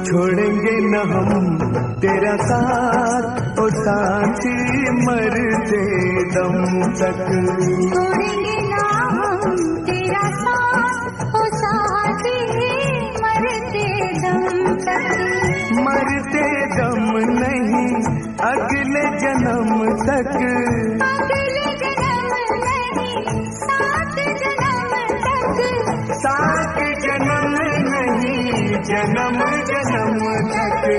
छोड़ेंगे न हम तेरा साथ ओ साथी, मरते दम तक। छोड़ेंगे ना हम तेरा साथ ओ साथी, मरते दम तक। मरते दम नहीं अगले जन्म तक, अगले जन्म नहीं सात जन्म तक। सात जन्म नहीं जन्म जन्म तक।